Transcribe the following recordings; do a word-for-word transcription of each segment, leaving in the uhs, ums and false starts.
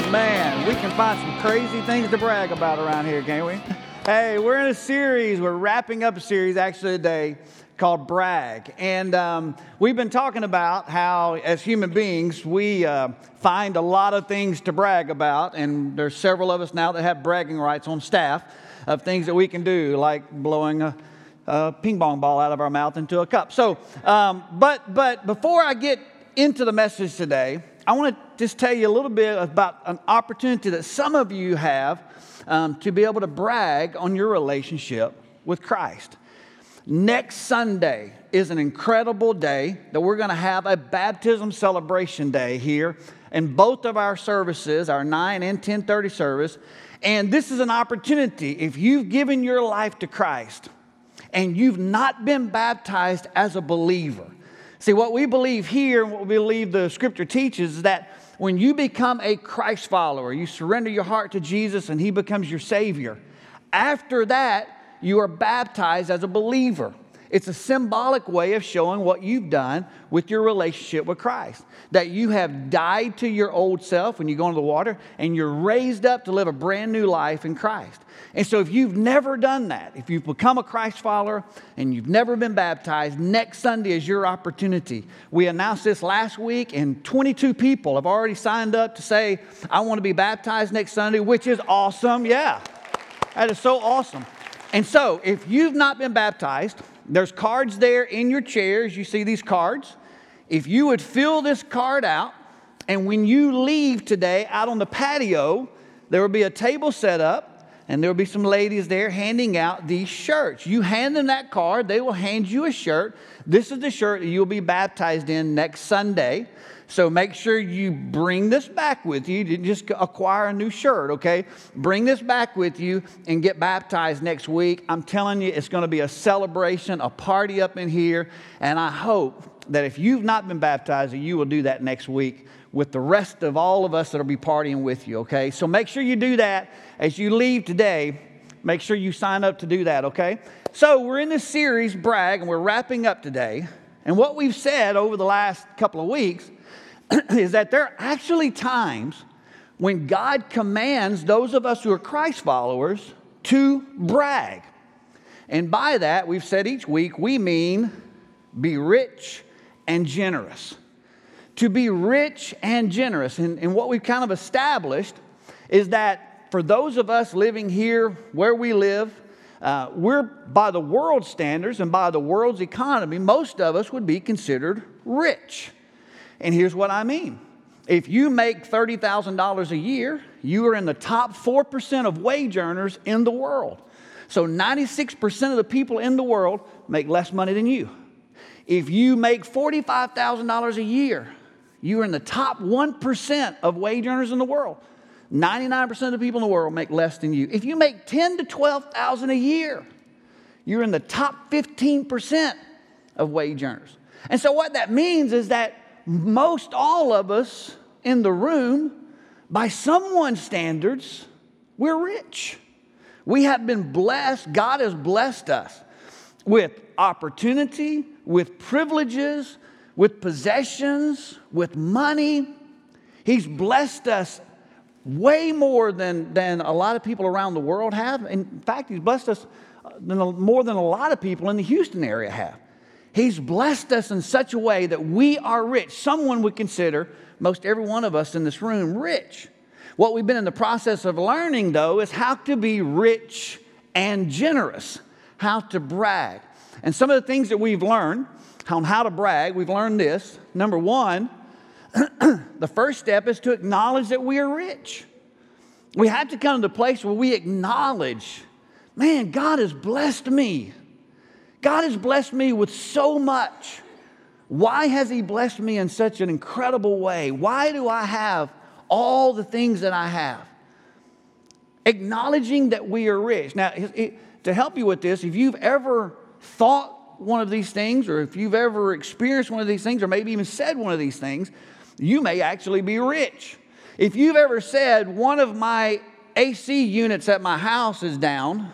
Man, we can find some crazy things to brag about around here, can't we? Hey, we're in a series. We're wrapping up a series actually today called Brag. And um, we've been talking about how, as human beings, we uh, find a lot of things to brag about. And there's several of us now that have bragging rights on staff of things that we can do, like blowing a, a ping pong ball out of our mouth into a cup. So, um, but but before I get into the message today, I want to just tell you a little bit about an opportunity that some of you have um, to be able to brag on your relationship with Christ. Next Sunday is an incredible day that we're going to have a baptism celebration day here in both of our services, our nine and ten thirty service. And this is an opportunity, if you've given your life to Christ and you've not been baptized as a believer. See, what we believe here and what we believe the Scripture teaches is that when you become a Christ follower, you surrender your heart to Jesus and He becomes your Savior. After that, you are baptized as a believer. It's a symbolic way of showing what you've done with your relationship with Christ. That you have died to your old self when you go into the water and you're raised up to live a brand new life in Christ. And so if you've never done that, if you've become a Christ follower and you've never been baptized, next Sunday is your opportunity. We announced this last week and twenty-two people have already signed up to say, I want to be baptized next Sunday, which is awesome. Yeah, that is so awesome. And so if you've not been baptized, there's cards there in your chairs. You see these cards. If you would fill this card out, and when you leave today out on the patio, there will be a table set up, and there will be some ladies there handing out these shirts. You hand them that card, they will hand you a shirt. This is the shirt that you'll be baptized in next Sunday. So make sure you bring this back with you. You didn't just acquire a new shirt, okay? Bring this back with you and get baptized next week. I'm telling you, it's going to be a celebration, a party up in here. And I hope that if you've not been baptized, you will do that next week with the rest of all of us that will be partying with you, okay? So make sure you do that as you leave today. Make sure you sign up to do that, okay? So we're in this series, Brag, and we're wrapping up today. And what we've said over the last couple of weeks is that there are actually times when God commands those of us who are Christ followers to brag. And by that, we've said each week, we mean be rich and generous. To be rich and generous. And, and what we've kind of established is that for those of us living here where we live, uh, we're by the world's standards and by the world's economy, most of us would be considered rich. And here's what I mean. If you make thirty thousand dollars a year, you are in the top four percent of wage earners in the world. So ninety-six percent of the people in the world make less money than you. If you make forty-five thousand dollars a year, you are in the top one percent of wage earners in the world. ninety-nine percent of the people in the world make less than you. If you make ten thousand to twelve thousand dollars a year, you're in the top fifteen percent of wage earners. And so what that means is that most all of us in the room, by someone's standards, we're rich. We have been blessed. God has blessed us with opportunity, with privileges, with possessions, with money. He's blessed us way more than, than a lot of people around the world have. In fact, He's blessed us than, more than a lot of people in the Houston area have. He's blessed us in such a way that we are rich. Someone would consider most every one of us in this room rich. What we've been in the process of learning, though, is how to be rich and generous, how to brag. And some of the things that we've learned on how to brag, we've learned this. Number one, the first step is to acknowledge that we are rich. We have to come to the place where we acknowledge, man, God has blessed me. God has blessed me with so much. Why has He blessed me in such an incredible way? Why do I have all the things that I have? Acknowledging that we are rich. Now, it, to help you with this, if you've ever thought one of these things, or if you've ever experienced one of these things, or maybe even said one of these things, you may actually be rich. If you've ever said, one of my A C units at my house is down,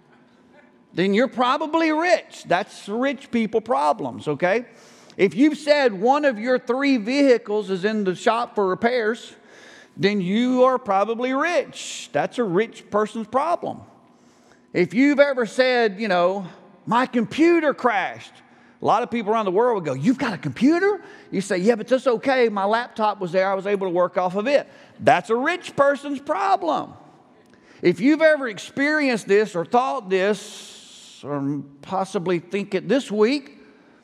then you're probably rich. That's rich people problems, okay? If you've said one of your three vehicles is in the shop for repairs, then you are probably rich. That's a rich person's problem. If you've ever said, you know, my computer crashed, a lot of people around the world would go, you've got a computer? You say, yeah, but that's okay. My laptop was there. I was able to work off of it. That's a rich person's problem. If you've ever experienced this or thought this or possibly think it this week,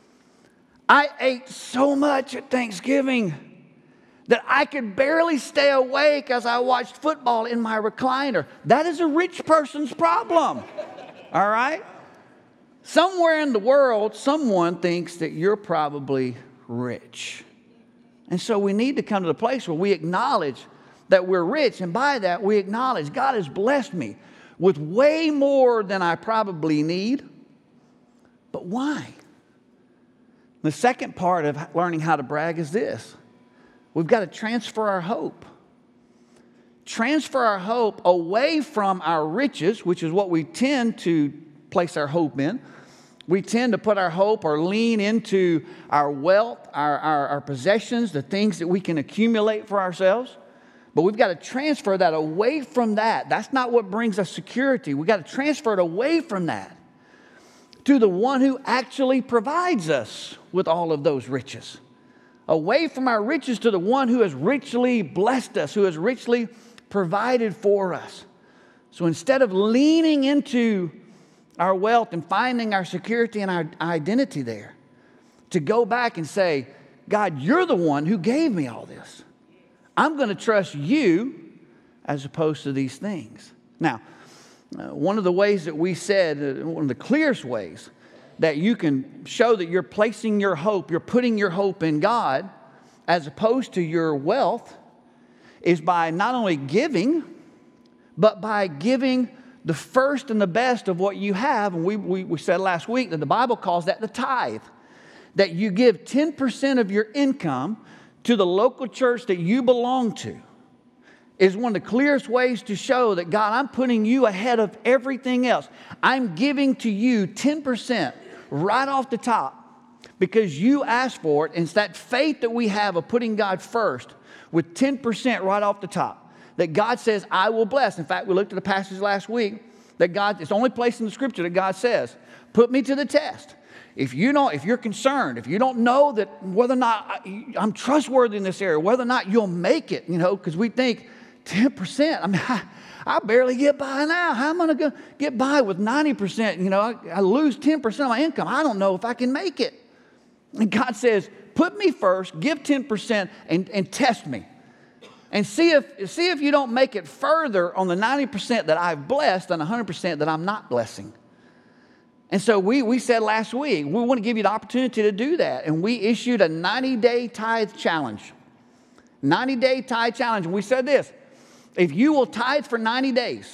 I ate so much at Thanksgiving that I could barely stay awake as I watched football in my recliner. That is a rich person's problem. All right? Somewhere in the world, someone thinks that you're probably rich. And so we need to come to the place where we acknowledge that we're rich. And by that, we acknowledge God has blessed me with way more than I probably need. But why? The second part of learning how to brag is this. We've got to transfer our hope. Transfer our hope away from our riches, which is what we tend to place our hope in. We tend to put our hope or lean into our wealth, our, our, our possessions, the things that we can accumulate for ourselves. But we've got to transfer that away from that. That's not what brings us security. We've got to transfer it away from that to the one who actually provides us with all of those riches. Away from our riches to the one who has richly blessed us, who has richly provided for us. So instead of leaning into our wealth and finding our security and our identity there, to go back and say, God, you're the one who gave me all this. I'm going to trust you as opposed to these things. Now, uh, one of the ways that we said, uh, one of the clearest ways that you can show that you're placing your hope, you're putting your hope in God as opposed to your wealth, is by not only giving, but by giving the first and the best of what you have. And we, we, we said last week that the Bible calls that the tithe. That you give ten percent of your income to the local church that you belong to is one of the clearest ways to show that, God, I'm putting you ahead of everything else. I'm giving to you ten percent right off the top because you asked for it. And it's that faith that we have of putting God first with ten percent right off the top. That God says, I will bless. In fact, we looked at a passage last week that God, it's the only place in the scripture that God says, put me to the test. If you don't, if you're concerned, if you don't know that whether or not I, I'm trustworthy in this area, whether or not you'll make it, you know, because we think ten percent, I mean, I, I barely get by now. How am I going to get by with ninety percent? You know, I, I lose ten percent of my income. I don't know if I can make it. And God says, put me first, give ten percent and, and test me. And see if, see if you don't make it further on the ninety percent that I've blessed than one hundred percent that I'm not blessing. And so we, we said last week, we want to give you the opportunity to do that. And we issued a ninety-day tithe challenge. ninety-day tithe challenge. And we said this, if you will tithe for ninety days,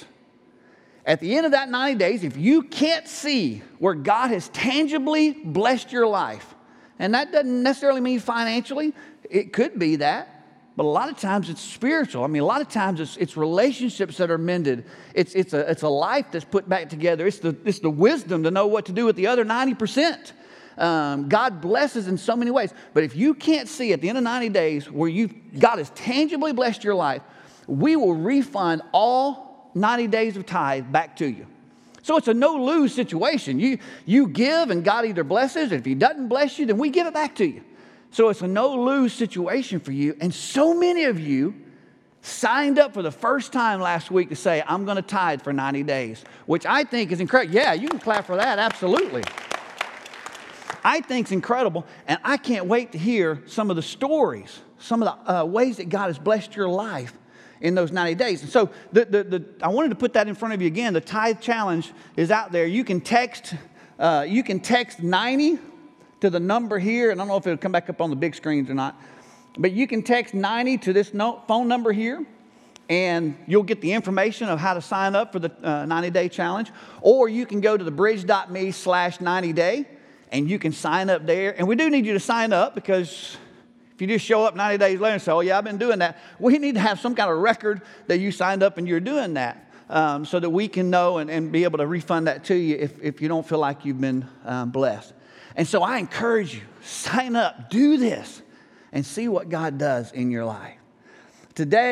at the end of that ninety days, if you can't see where God has tangibly blessed your life, and that doesn't necessarily mean financially, it could be that. But a lot of times it's spiritual. I mean, a lot of times it's, it's relationships that are mended. It's, it's, a, it's a life that's put back together. It's the, it's the wisdom to know what to do with the other ninety percent. Um, God blesses in so many ways. But if you can't see at the end of ninety days where you God has tangibly blessed your life, we will refund all ninety days of tithe back to you. So it's a no-lose situation. You, you give and God either blesses. If he doesn't bless you, then we give it back to you. So it's a no-lose situation for you. And so many of you signed up for the first time last week to say, I'm going to tithe for ninety days, which I think is incredible. Yeah, you can clap for that, absolutely. I think it's incredible, and I can't wait to hear some of the stories, some of the uh, ways that God has blessed your life in those ninety days. And so the, the, the, I wanted to put that in front of you again. The tithe challenge is out there. You can text, uh, you can text ninety to the number here, and I don't know if it'll come back up on the big screens or not, but you can text ninety to this no, phone number here, and you'll get the information of how to sign up for the uh, ninety-day challenge. Or you can go to thebridge.me slash 90-day, and you can sign up there. And we do need you to sign up, because if you just show up ninety days later and say, oh, yeah, I've been doing that, we need to have some kind of record that you signed up and you're doing that, um, so that we can know and, and be able to refund that to you if, if you don't feel like you've been um, blessed. And so I encourage you, sign up, do this, and see what God does in your life. Today,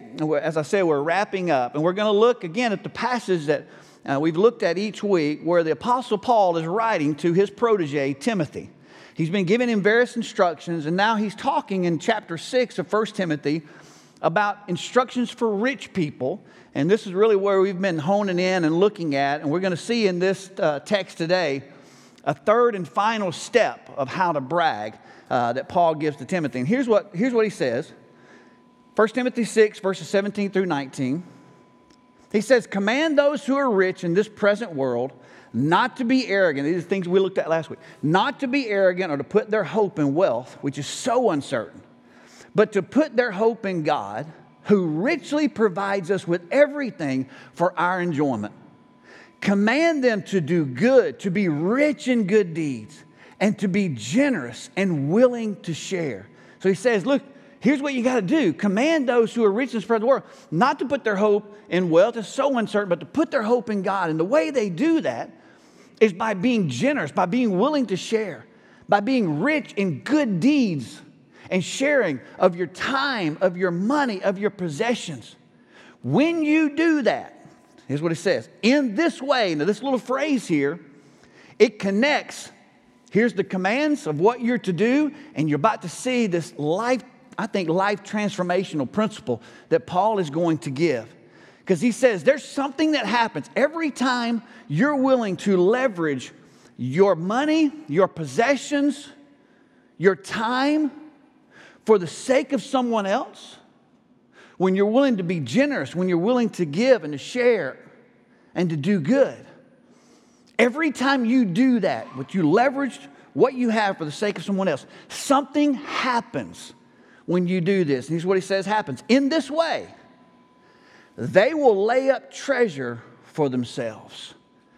as I said, we're wrapping up, and we're going to look again at the passage that uh, we've looked at each week where the Apostle Paul is writing to his protege, Timothy. He's been giving him various instructions, and now he's talking in chapter six of First Timothy about instructions for rich people. And this is really where we've been honing in and looking at, and we're going to see in this uh, text today a third and final step of how to brag uh, that Paul gives to Timothy. And here's what, here's what he says. First Timothy six, verses seventeen through nineteen. He says, command those who are rich in this present world not to be arrogant. These are things we looked at last week. Not to be arrogant or to put their hope in wealth, which is so uncertain, but to put their hope in God, who richly provides us with everything for our enjoyment. Command them to do good, to be rich in good deeds, and to be generous and willing to share. So he says, look, here's what you got to do. Command those who are rich in this present world not to put their hope in wealth. It's so uncertain, but to put their hope in God. And the way they do that is by being generous, by being willing to share, by being rich in good deeds and sharing of your time, of your money, of your possessions. When you do that, here's what it says. In this way, now this little phrase here, it connects. Here's the commands of what you're to do, and you're about to see this life, I think, life transformational principle that Paul is going to give. Because he says there's something that happens every time you're willing to leverage your money, your possessions, your time for the sake of someone else. When you're willing to be generous, when you're willing to give and to share and to do good. Every time you do that, what you leveraged, what you have for the sake of someone else, something happens when you do this. And here's what he says happens. In this way, they will lay up treasure for themselves.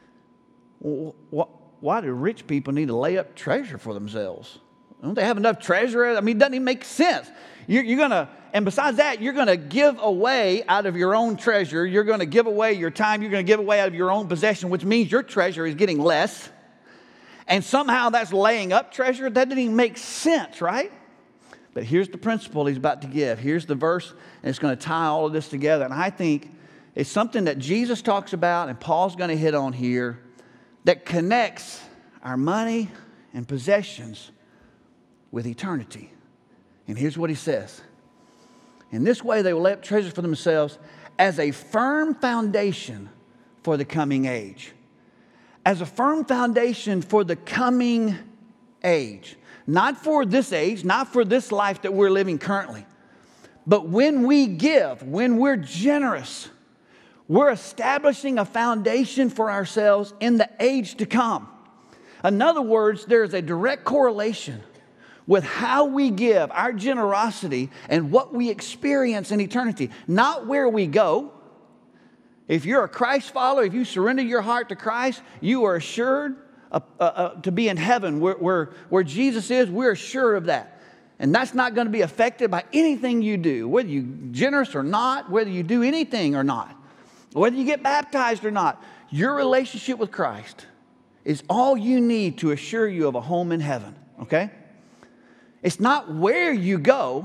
Why do rich people need to lay up treasure for themselves? Don't they have enough treasure? I mean, it doesn't even make sense. You're, you're going to, and besides that, you're going to give away out of your own treasure. You're going to give away your time. You're going to give away out of your own possession, which means your treasure is getting less. And somehow that's laying up treasure. That doesn't even make sense, right? But here's the principle he's about to give. Here's the verse, and it's going to tie all of this together. And I think it's something that Jesus talks about, and Paul's going to hit on here, that connects our money and possessions with eternity. And here's what he says. In this way, they will lay up treasure for themselves as a firm foundation for the coming age. As a firm foundation for the coming age. Not for this age, not for this life that we're living currently. But when we give, when we're generous, we're establishing a foundation for ourselves in the age to come. In other words, there's a direct correlation with how we give, our generosity, and what we experience in eternity. Not where we go. If you're a Christ follower, if you surrender your heart to Christ, you are assured uh, uh, uh, to be in heaven. Where, where, where Jesus is, we're assured of that. And that's not going to be affected by anything you do, whether you're generous or not, whether you do anything or not, whether you get baptized or not. Your relationship with Christ is all you need to assure you of a home in heaven, okay? It's not where you go,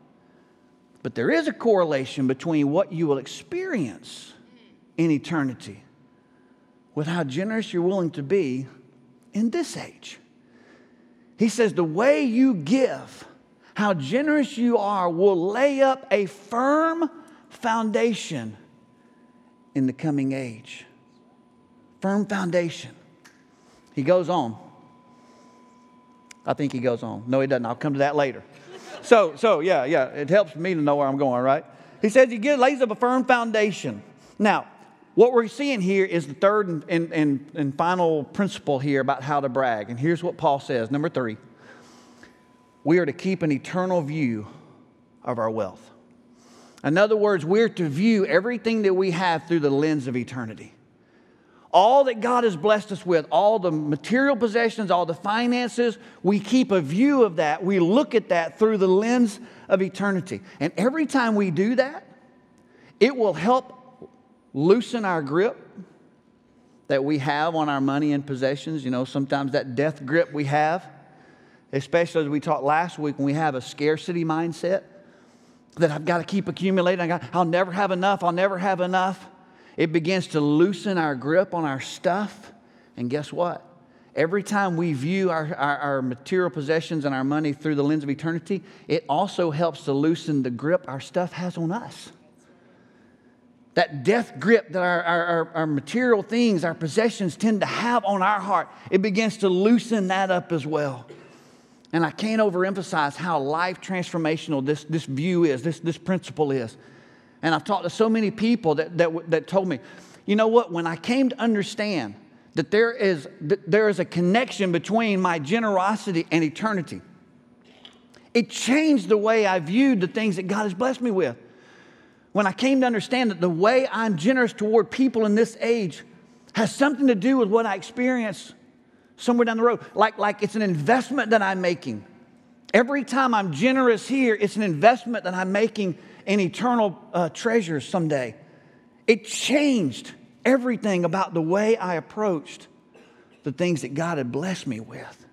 but there is a correlation between what you will experience in eternity with how generous you're willing to be in this age. He says the way you give, how generous you are, will lay up a firm foundation in the coming age. Firm foundation. He goes on. I think he goes on. No, he doesn't. I'll come to that later. So, so yeah, yeah. It helps me to know where I'm going, right? He says he gives, lays up a firm foundation. Now, what we're seeing here is the third and, and, and, and final principle here about how to brag. And here's what Paul says. Number three. We are to keep an eternal view of our wealth. In other words, we're to view everything that we have through the lens of eternity. All that God has blessed us with, all the material possessions, all the finances, we keep a view of that. We look at that through the lens of eternity. And every time we do that, it will help loosen our grip that we have on our money and possessions. You know, sometimes that death grip we have, especially as we talked last week when we have a scarcity mindset. that I've got to keep accumulating. I got, I'll never have enough. I'll never have enough. It begins to loosen our grip on our stuff. And guess what? Every time we view our, our, our material possessions and our money through the lens of eternity, it also helps to loosen the grip our stuff has on us. That death grip that our, our, our material things, our possessions tend to have on our heart, it begins to loosen that up as well. And I can't overemphasize how life transformational this, this view is, this, this principle is. And I've talked to so many people that, that, that told me, you know what, when I came to understand that there is, that there is a connection between my generosity and eternity, it changed the way I viewed the things that God has blessed me with. When I came to understand that the way I'm generous toward people in this age has something to do with what I experience somewhere down the road. Like, like it's an investment that I'm making. Every time I'm generous here, it's an investment that I'm making in eternal uh, treasures someday. It changed everything about the way I approached the things that God had blessed me with.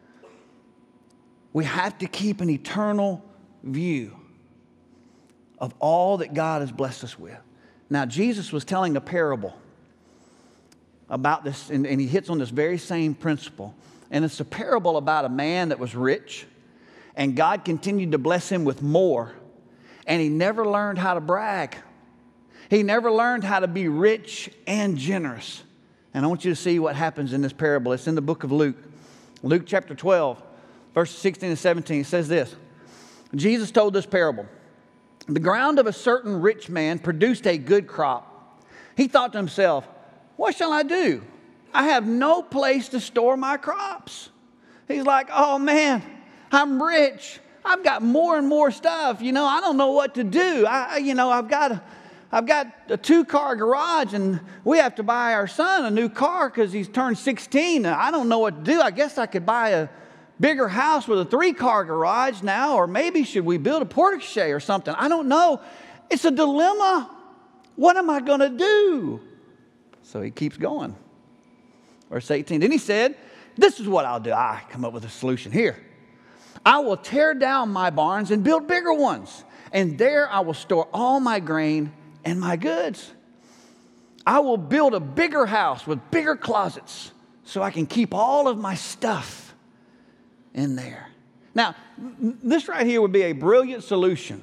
We have to keep an eternal view of all that God has blessed us with. Now, Jesus was telling a parable about this, and, and he hits on this very same principle. And it's a parable about a man that was rich, and God continued to bless him with more, and he never learned how to brag. He never learned how to be rich and generous. And I want you to see what happens in this parable. It's in the book of Luke. Luke chapter twelve, verses sixteen and seventeen. It says this. Jesus told this parable. The ground of a certain rich man produced a good crop. He thought to himself, what shall I do? I have no place to store my crops. He's like, oh man, I'm rich. I've got more and more stuff. You know, I don't know what to do. I, you know, I've got a, I've got a two-car garage, and we have to buy our son a new car because he's turned sixteen. I don't know what to do. I guess I could buy a bigger house with a three-car garage now, or maybe should we build a portico or something? I don't know. It's a dilemma. What am I going to do? So he keeps going. Verse eighteen. Then he said, this is what I'll do. I come up with a solution here. I will tear down my barns and build bigger ones, and there I will store all my grain and my goods. I will build a bigger house with bigger closets so I can keep all of my stuff in there. Now, this right here would be a brilliant solution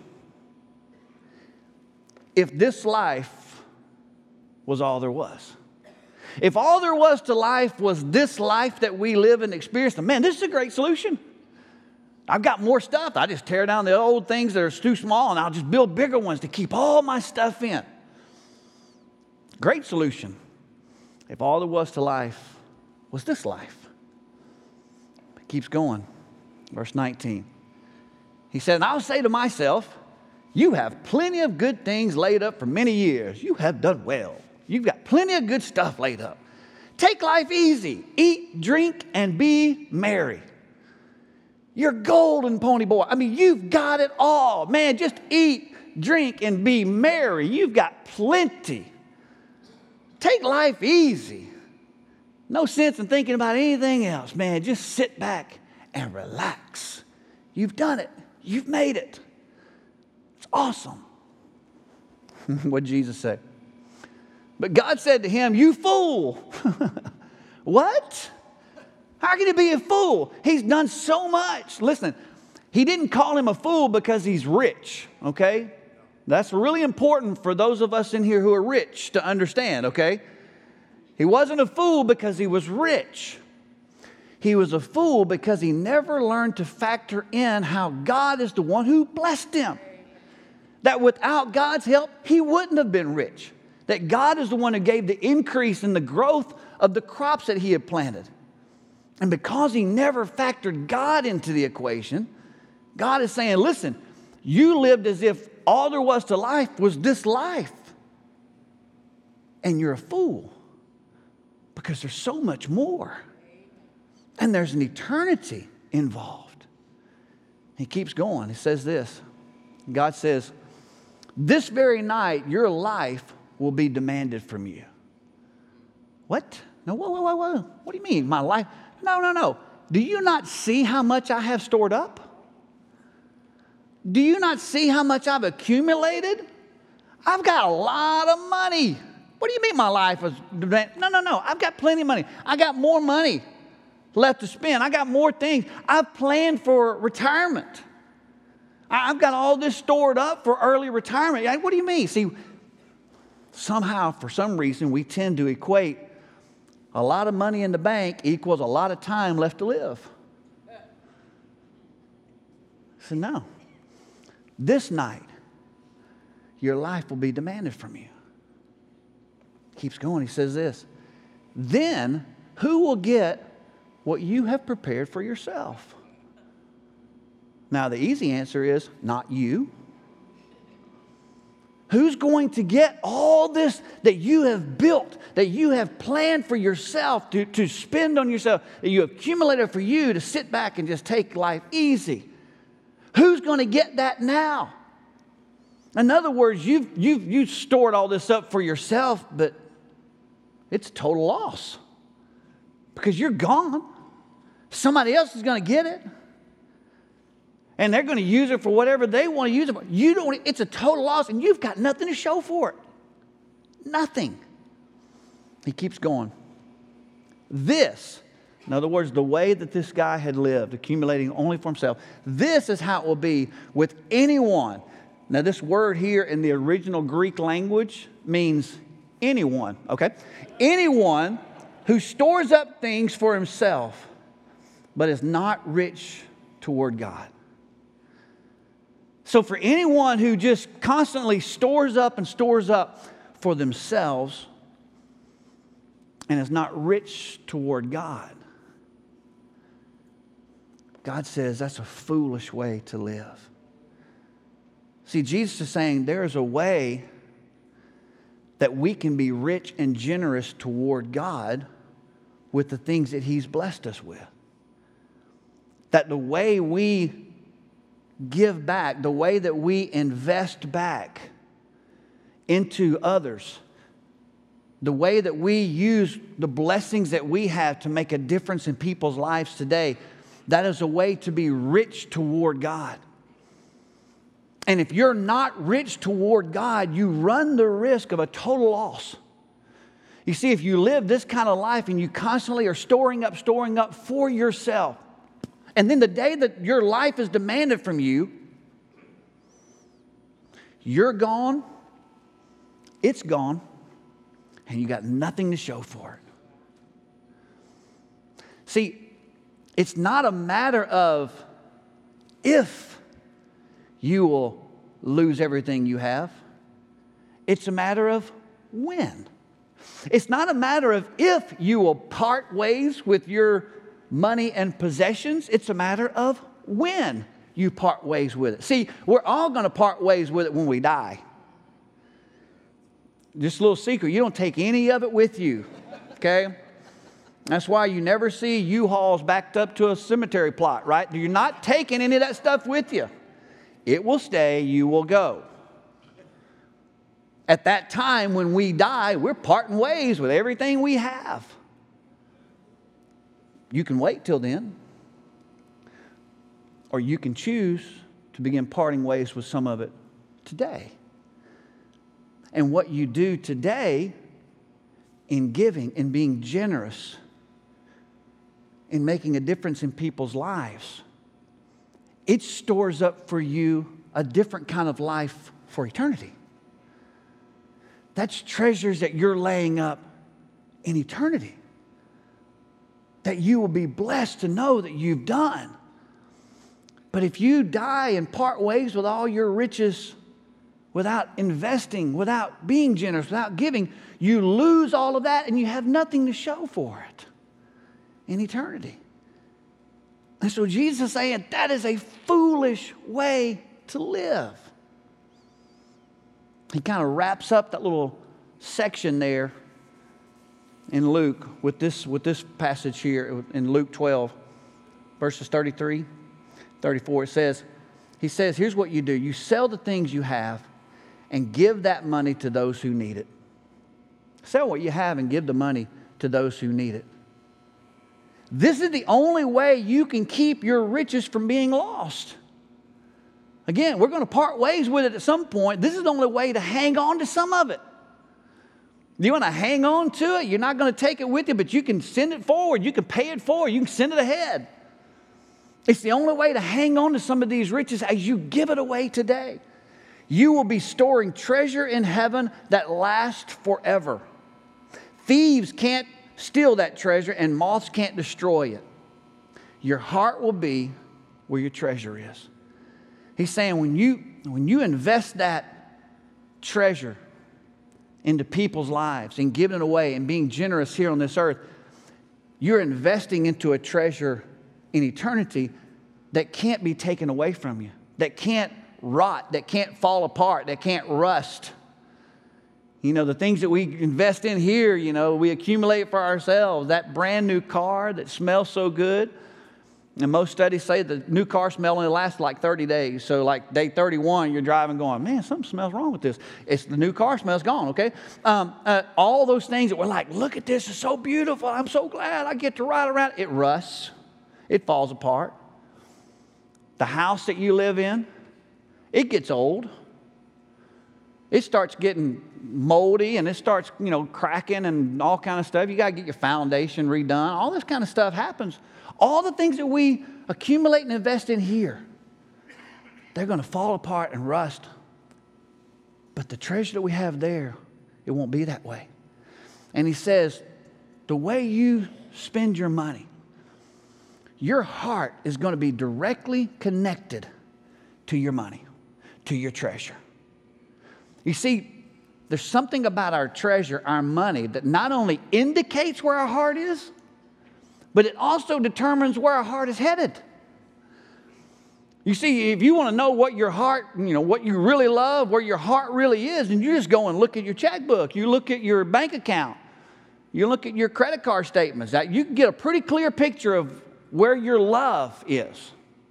if this life was all there was. If all there was to life was this life that we live and experience, man, this is a great solution. I've got more stuff. I just tear down the old things that are too small, and I'll just build bigger ones to keep all my stuff in. Great solution. If all there was to life was this life. It keeps going. Verse nineteen. He said, and I'll say to myself, you have plenty of good things laid up for many years. You have done well. You've got plenty of good stuff laid up. Take life easy. Eat, drink, and be merry. You're golden, pony boy. I mean, you've got it all. Man, just eat, drink, and be merry. You've got plenty. Take life easy. No sense in thinking about anything else. Man, just sit back and relax. You've done it. You've made it. It's awesome. What did Jesus say? But God said to him, you fool. What? How can he be a fool? He's done so much. Listen, he didn't call him a fool because he's rich, okay? That's really important for those of us in here who are rich to understand, okay? He wasn't a fool because he was rich. He was a fool because he never learned to factor in how God is the one who blessed him. That without God's help, he wouldn't have been rich. That God is the one who gave the increase in the growth of the crops that he had planted. And because he never factored God into the equation, God is saying, listen, you lived as if all there was to life was this life. And you're a fool because there's so much more. And there's an eternity involved. He keeps going. He says this. God says, this very night your life will be demanded from you. What? No, whoa, whoa, whoa, whoa. What do you mean, my life? No, no, no. Do you not see how much I have stored up? Do you not see how much I've accumulated? I've got a lot of money. What do you mean my life is... No, no, no. I've got plenty of money. I got more money left to spend. I got more things. I've planned for retirement. I've got all this stored up for early retirement. What do you mean? See, somehow, for some reason, we tend to equate a lot of money in the bank equals a lot of time left to live. So no. This night, your life will be demanded from you. Keeps going. He says this. Then who will get what you have prepared for yourself? Now, the easy answer is not you. Who's going to get all this that you have built, that you have planned for yourself to, to spend on yourself, that you accumulated for you to sit back and just take life easy? Who's going to get that now? In other words, you've, you've, you've stored all this up for yourself, but it's a total loss because you're gone. Somebody else is going to get it. And they're going to use it for whatever they want to use it for. You don't, it's a total loss, and you've got nothing to show for it. Nothing. He keeps going. This, in other words, the way that this guy had lived, accumulating only for himself, this is how it will be with anyone. Now, this word here in the original Greek language means anyone, okay? Anyone who stores up things for himself, but is not rich toward God. So for anyone who just constantly stores up and stores up for themselves and is not rich toward God, God says that's a foolish way to live. See, Jesus is saying there is a way that we can be rich and generous toward God with the things that He's blessed us with. That the way we give back, the way that we invest back into others, the way that we use the blessings that we have to make a difference in people's lives today, that is a way to be rich toward God. And if you're not rich toward God, you run the risk of a total loss. You see, if you live this kind of life and you constantly are storing up, storing up for yourself, and then the day that your life is demanded from you, you're gone, it's gone, and you got nothing to show for it. See, it's not a matter of if you will lose everything you have. It's a matter of when. It's not a matter of if you will part ways with your money and possessions. It's a matter of when you part ways with it. See, we're all going to part ways with it when we die. Just a little secret, you don't take any of it with you, okay? That's why you never see U-Hauls backed up to a cemetery plot, right? You're not taking any of that stuff with you. It will stay, you will go. At that time when we die, we're parting ways with everything we have. You can wait till then, or you can choose to begin parting ways with some of it today. And what you do today in giving and being generous, in making a difference in people's lives, it stores up for you a different kind of life for eternity. That's treasures that you're laying up in eternity, that you will be blessed to know that you've done. But if you die and part ways with all your riches without investing, without being generous, without giving, you lose all of that and you have nothing to show for it in eternity. And so Jesus is saying that is a foolish way to live. He kind of wraps up that little section there in Luke with this, with this passage here in Luke twelve, verses thirty-three, thirty-four. It says, he says, here's what you do. You sell the things you have and give that money to those who need it. Sell what you have and give the money to those who need it. This is the only way you can keep your riches from being lost. Again, we're going to part ways with it at some point. This is the only way to hang on to some of it. You want to hang on to it? You're not going to take it with you, but you can send it forward. You can pay it forward. You can send it ahead. It's the only way to hang on to some of these riches as you give it away today. You will be storing treasure in heaven that lasts forever. Thieves can't steal that treasure, and moths can't destroy it. Your heart will be where your treasure is. He's saying when you, when you invest that treasure into people's lives and giving it away and being generous here on this earth, you're investing into a treasure in eternity that can't be taken away from you, that can't rot, that can't fall apart, that can't rust. You know, the things that we invest in here, you know, we accumulate for ourselves. That brand new car that smells so good. And most studies say the new car smell only lasts like thirty days. So like day thirty-one, you're driving going, man, something smells wrong with this. It's the new car smell's gone, okay? Um, uh, all those things that we're like, look at this, it's so beautiful. I'm so glad I get to ride around. It rusts. It falls apart. The house that you live in, it gets old. It starts getting moldy and it starts, you know, cracking and all kind of stuff. You got to get your foundation redone. All this kind of stuff happens. All the things that we accumulate and invest in here, they're going to fall apart and rust. But the treasure that we have there, it won't be that way. And he says, the way you spend your money, your heart is going to be directly connected to your money, to your treasure. You see, there's something about our treasure, our money, that not only indicates where our heart is, but it also determines where our heart is headed. You see, if you want to know what your heart, you know, what you really love, where your heart really is, then you just go and look at your checkbook. You look at your bank account. You look at your credit card statements. You can get a pretty clear picture of where your love is.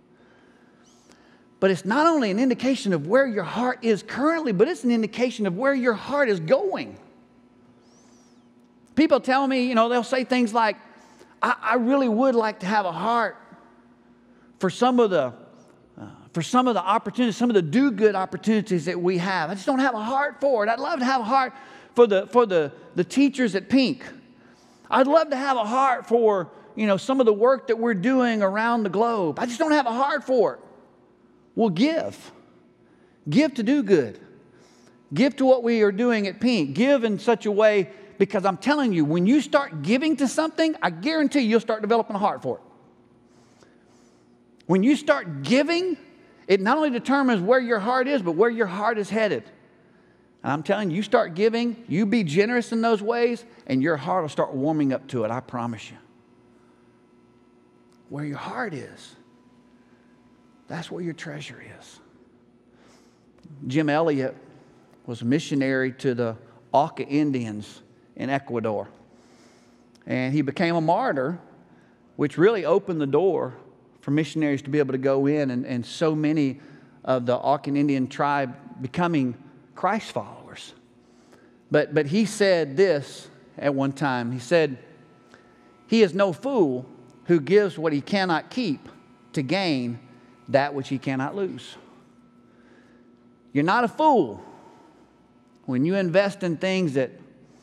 But it's not only an indication of where your heart is currently, but it's an indication of where your heart is going. People tell me, you know, they'll say things like, I, I really would like to have a heart for some of the uh, for some of the opportunities, some of the do-good opportunities that we have. I just don't have a heart for it. I'd love to have a heart for the for the, the teachers at Pink. I'd love to have a heart for, you know, some of the work that we're doing around the globe. I just don't have a heart for it. Well, give. Give to do good. Give to what we are doing at Pink. Give in such a way, because I'm telling you, when you start giving to something, I guarantee you'll start developing a heart for it. When you start giving, it not only determines where your heart is, but where your heart is headed. And I'm telling you, you start giving, you be generous in those ways, and your heart will start warming up to it, I promise you. Where your heart is, that's where your treasure is. Jim Elliot was a missionary to the Auca Indians in Ecuador. And he became a martyr, which really opened the door for missionaries to be able to go in, and, and so many of the Auca Indian tribe becoming Christ followers. But, but he said this at one time. He said, "He is no fool who gives what he cannot keep to gain that which he cannot lose." You're not a fool when you invest in things that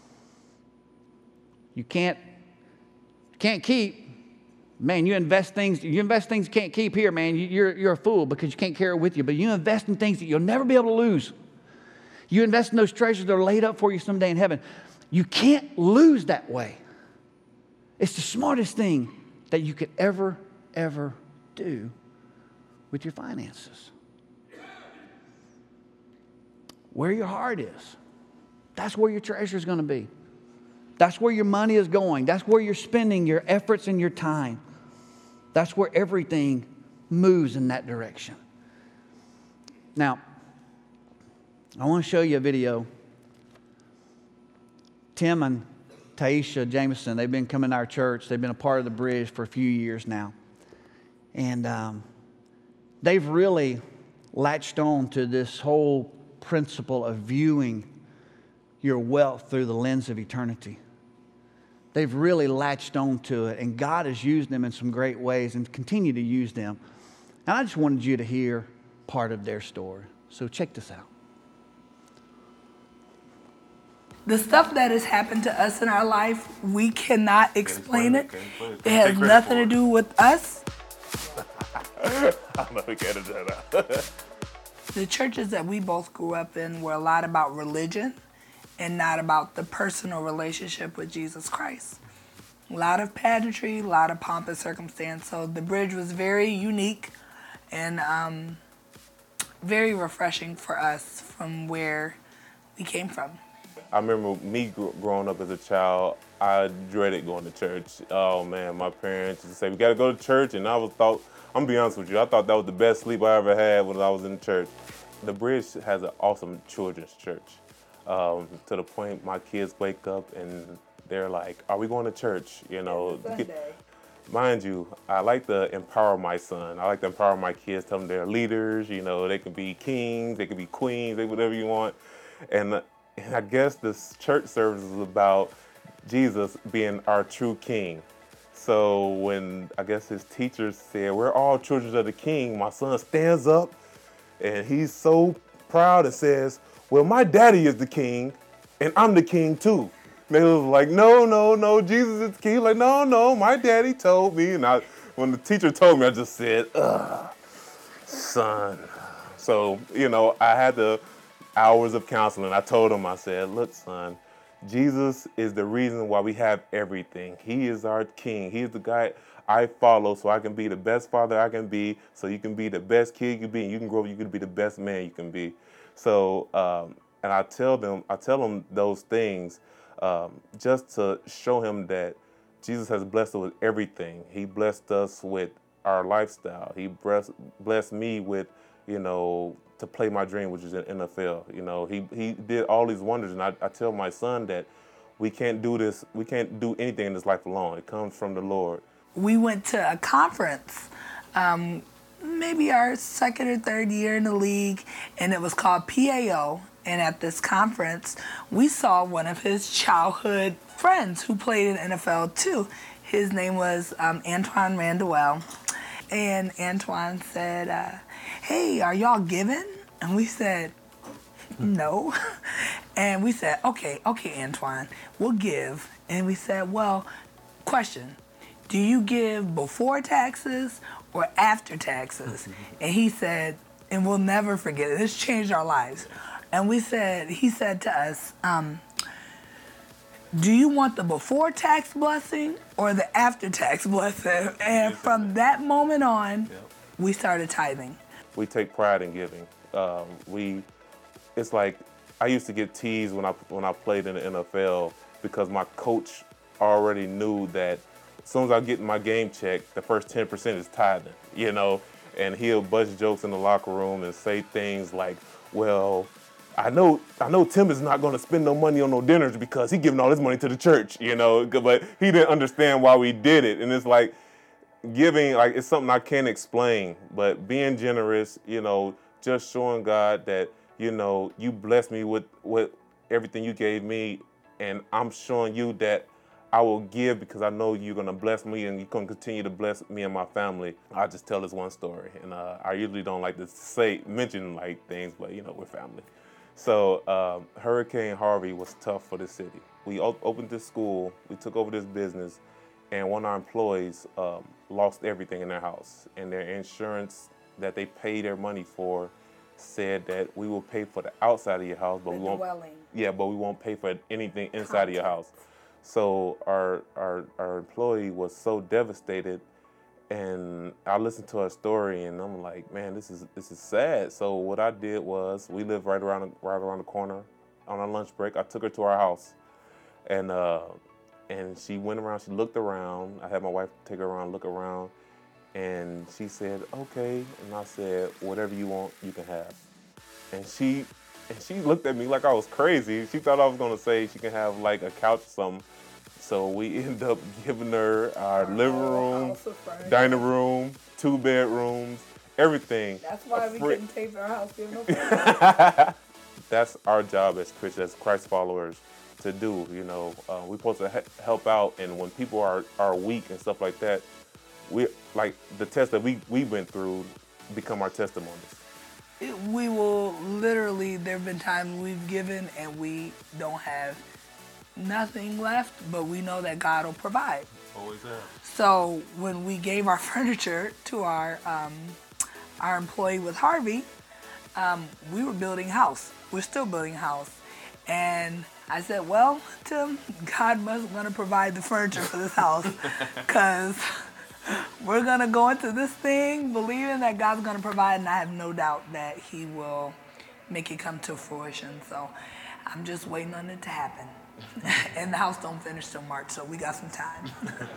you can't, can't keep. Man, you invest things, you invest things you can't keep here, man, you, you're, you're a fool because you can't carry it with you. But you invest in things that you'll never be able to lose. You invest in those treasures that are laid up for you someday in heaven. You can't lose that way. It's the smartest thing that you could ever, ever do with your finances. Where your heart is, that's where your treasure is going to be. That's where your money is going. That's where you're spending your efforts and your time. That's where everything moves in that direction. Now, I want to show you a video. Tim and Taisha Jameson, they've been coming to our church. They've been a part of the Bridge for a few years now. And um, they've really latched on to this whole principle of viewing your wealth through the lens of eternity. They've really latched on to it, and God has used them in some great ways and continue to use them. And I just wanted you to hear part of their story. So check this out. The stuff that has happened to us in our life, we cannot explain it. It has nothing to do with us. I'm not getting that. The churches that we both grew up in were a lot about religion and not about the personal relationship with Jesus Christ. A lot of pageantry, a lot of pomp and circumstance. So the bridge was very unique and um, very refreshing for us from where we came from. I remember me gr- growing up as a child, I dreaded going to church. Oh man, my parents used to say, we gotta go to church, and I was thought, I'm gonna be honest with you, I thought that was the best sleep I ever had when I was in church. The Bridge has an awesome children's church, um, to the point my kids wake up and they're like, are we going to church? You know, Sunday. Mind you, I like to empower my son. I like to empower my kids, tell them they're leaders, you know, they can be kings, they can be queens, they whatever you want. And, uh, and I guess this church service is about Jesus being our true king. So when I guess his teachers said, we're all children of the king, my son stands up and he's so proud and says, well, my daddy is the king and I'm the king too. And they was like, no, no, no, Jesus is the king. Like, no, no, my daddy told me. And I, when the teacher told me, I just said, ugh, son. So, you know, I had the hours of counseling. I told him, I said, look, son, Jesus is the reason why we have everything. He is our king. He is the guy I follow so I can be the best father I can be, so you can be the best kid you can be, and you can grow up, you can be the best man you can be. So, um, and I tell them, I tell them those things um, just to show him that Jesus has blessed us with everything. He blessed us with our lifestyle. He blessed, blessed me with, you know, to play my dream, which is in N F L. You know, he he did all these wonders, and I, I tell my son that we can't do this, we can't do anything in this life alone. It comes from the Lord. We went to a conference, um, maybe our second or third year in the league, and it was called P A O. And at this conference, we saw one of his childhood friends who played in N F L too. His name was um, Antoine Randall. And Antoine said, uh, hey, are y'all giving? And we said, no. And we said, okay, okay, Antoine, we'll give. And we said, well, question, do you give before taxes or after taxes? And he said, and we'll never forget it, this changed our lives. And we said, he said to us, um, do you want the before tax blessing or the after tax blessing? And from that moment on, yep, we started tithing. We take pride in giving. Um, we, it's like, I used to get teased when I when I played in the N F L because my coach already knew that as soon as I get my game check, the first ten percent is tithing, you know? And he'll bust jokes in the locker room and say things like, well, I know I know Tim is not going to spend no money on no dinners because he giving all his money to the church, you know, but he didn't understand why we did it. And it's like giving, like it's something I can't explain, but being generous, you know, just showing God that, you know, you blessed me with, with everything you gave me, and I'm showing you that I will give because I know you're going to bless me and you're going to continue to bless me and my family. I just tell this one story, and uh, I usually don't like to say, mention like things, but you know, we're family. So um, Hurricane Harvey was tough for the city. We op- opened this school, we took over this business, and one of our employees um, lost everything in their house. And their insurance that they pay their money for said that we will pay for the outside of your house, but the we won't. Dwelling. Yeah, but we won't pay for anything inside of your house. So our our our employee was so devastated. And I listened to her story, and I'm like, man, this is this is sad. So what I did was, we live right around right around the corner. On our lunch break, I took her to our house, and uh, and she went around. She looked around. I had my wife take her around, look around, and she said, okay. And I said, whatever you want, you can have. And she and she looked at me like I was crazy. She thought I was gonna say she can have like a couch or something. So we end up giving her our living room, dining room, two bedrooms, everything. That's why we couldn't take our house. No That's our job as Christians, as Christ followers, to do. You know, uh, we're supposed to he- help out, and when people are, are weak and stuff like that, we like the test that we we went through become our testimonies. it, we will literally, there have been times we've given and we don't have nothing left, but we know that God will provide. Always have. So when we gave our furniture to our um, our employee with Harvey, um, we were building a house. We're still building a house. And I said, well, Tim, God must going to provide the furniture for this house because we're going to go into this thing believing that God's going to provide, and I have no doubt that he will make it come to fruition. So I'm just waiting on it to happen. And the house don't finish till March, so we got some time.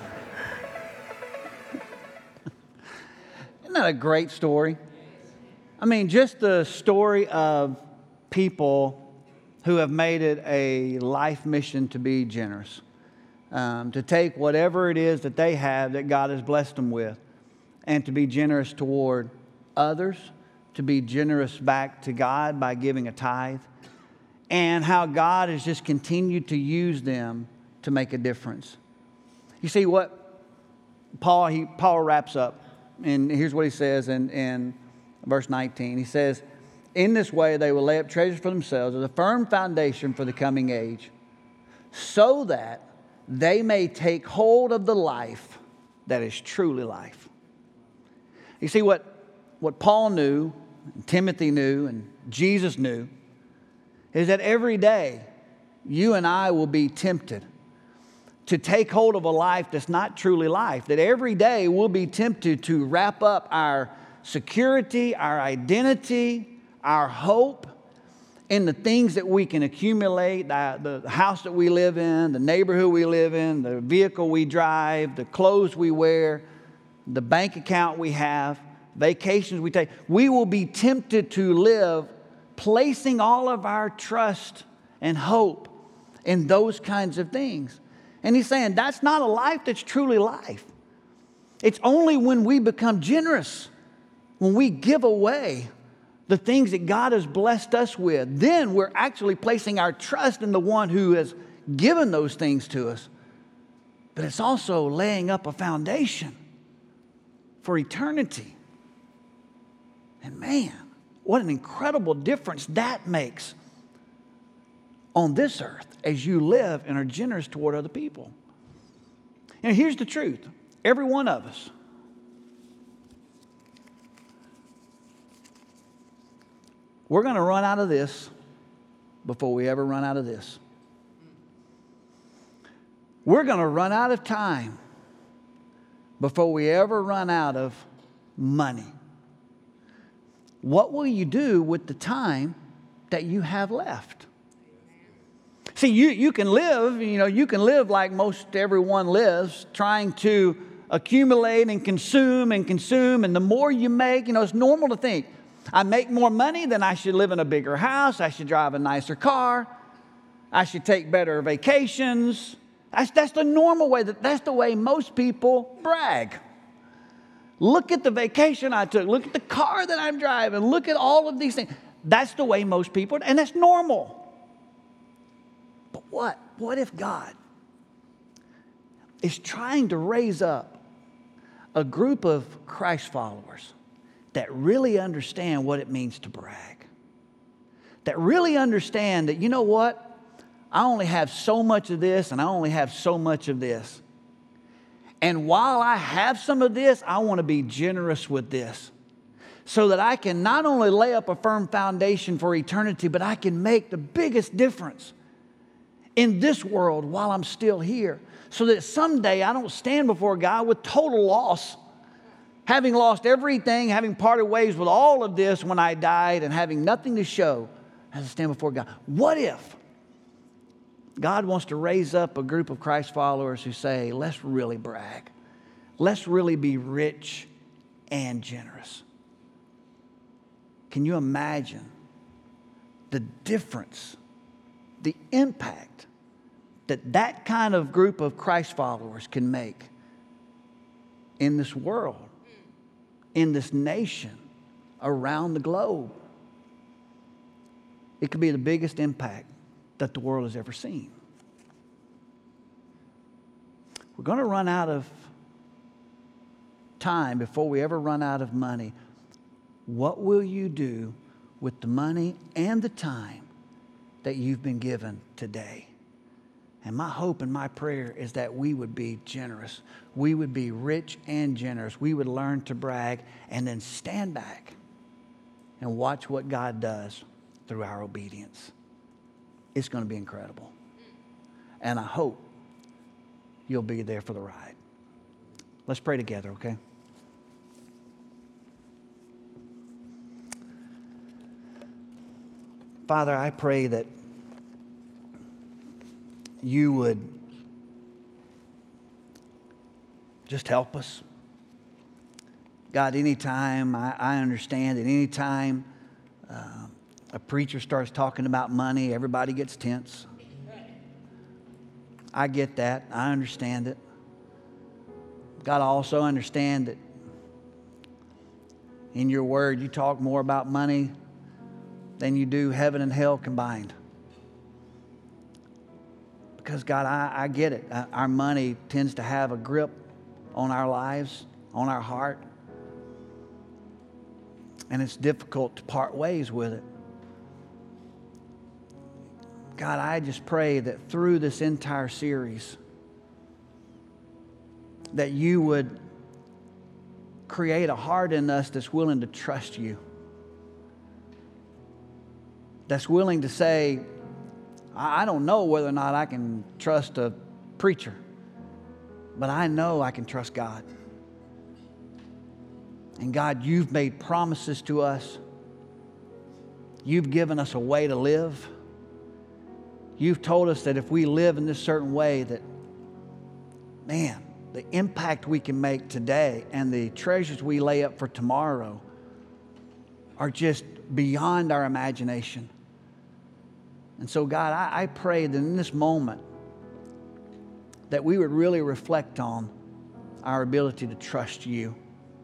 Isn't that a great story? I mean, just the story of people who have made it a life mission to be generous, um, to take whatever it is that they have that God has blessed them with, and to be generous toward others, to be generous back to God by giving a tithe, and how God has just continued to use them to make a difference. You see what Paul, he, Paul wraps up, and here's what he says in, in verse nineteen. He says, in this way they will lay up treasures for themselves as a firm foundation for the coming age, so that they may take hold of the life that is truly life. You see what, what Paul knew, and Timothy knew, and Jesus knew, is that every day you and I will be tempted to take hold of a life that's not truly life. That every day we'll be tempted to wrap up our security, our identity, our hope in the things that we can accumulate, the, the house that we live in, the neighborhood we live in, the vehicle we drive, the clothes we wear, the bank account we have, vacations we take. We will be tempted to live placing all of our trust and hope in those kinds of things. And he's saying that's not a life that's truly life. It's only when we become generous, when we give away the things that God has blessed us with, then we're actually placing our trust in the one who has given those things to us. But it's also laying up a foundation for eternity. And man, what an incredible difference that makes on this earth as you live and are generous toward other people. And here's the truth. Every one of us, we're going to run out of this before we ever run out of this. We're going to run out of time before we ever run out of money. What will you do with the time that you have left? See, you, you can live, you know, you can live like most everyone lives, trying to accumulate and consume and consume. And the more you make, you know, it's normal to think, I make more money, then I should live in a bigger house. I should drive a nicer car. I should take better vacations. That's, that's the normal way. That, that's the way most people brag. Look at the vacation I took. Look at the car that I'm driving. Look at all of these things. That's the way most people, and that's normal. But what? What if God is trying to raise up a group of Christ followers that really understand what it means to brag? That really understand that, you know what? I only have so much of this and I only have so much of this. And while I have some of this, I want to be generous with this so that I can not only lay up a firm foundation for eternity, but I can make the biggest difference in this world while I'm still here, so that someday I don't stand before God with total loss, having lost everything, having parted ways with all of this when I died, and having nothing to show as I stand before God. What if God wants to raise up a group of Christ followers who say, let's really brag. Let's really be rich and generous. Can you imagine the difference, the impact that that kind of group of Christ followers can make in this world, in this nation, around the globe? It could be the biggest impact that the world has ever seen. We're going to run out of time before we ever run out of money. What will you do with the money and the time that you've been given today. And my hope and my prayer is that we would be generous. We would be rich and generous. We would learn to brag and then stand back and watch what God does through our obedience. It's going to be incredible. And I hope you'll be there for the ride. Let's pray together, okay? Father, I pray that you would just help us. God, anytime I, I understand that anytime uh, a preacher starts talking about money, everybody gets tense. I get that. I understand it. God, I also understand that in your word you talk more about money than you do heaven and hell combined. Because, God, I, I get it. Our money tends to have a grip on our lives, on our heart. And it's difficult to part ways with it. God, I just pray that through this entire series, that you would create a heart in us that's willing to trust you. That's willing to say, I don't know whether or not I can trust a preacher, but I know I can trust God. And God, you've made promises to us. You've given us a way to live. You've told us that if we live in this certain way, that, man, the impact we can make today and the treasures we lay up for tomorrow are just beyond our imagination. And so, God, I, I pray that in this moment that we would really reflect on our ability to trust you.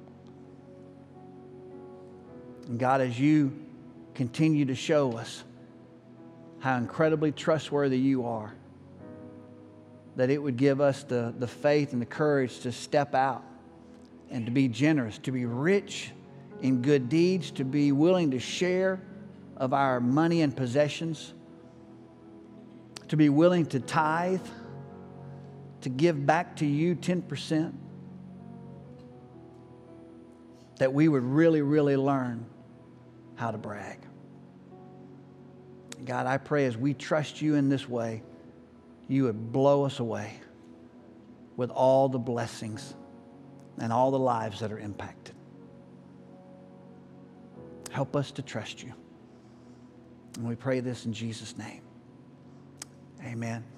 And God, as you continue to show us how incredibly trustworthy you are, that it would give us the, the faith and the courage to step out and to be generous, to be rich in good deeds, to be willing to share of our money and possessions, to be willing to tithe, to give back to you ten percent, that we would really, really learn how to brag. God, I pray as we trust you in this way, you would blow us away with all the blessings and all the lives that are impacted. Help us to trust you. And we pray this in Jesus' name. Amen.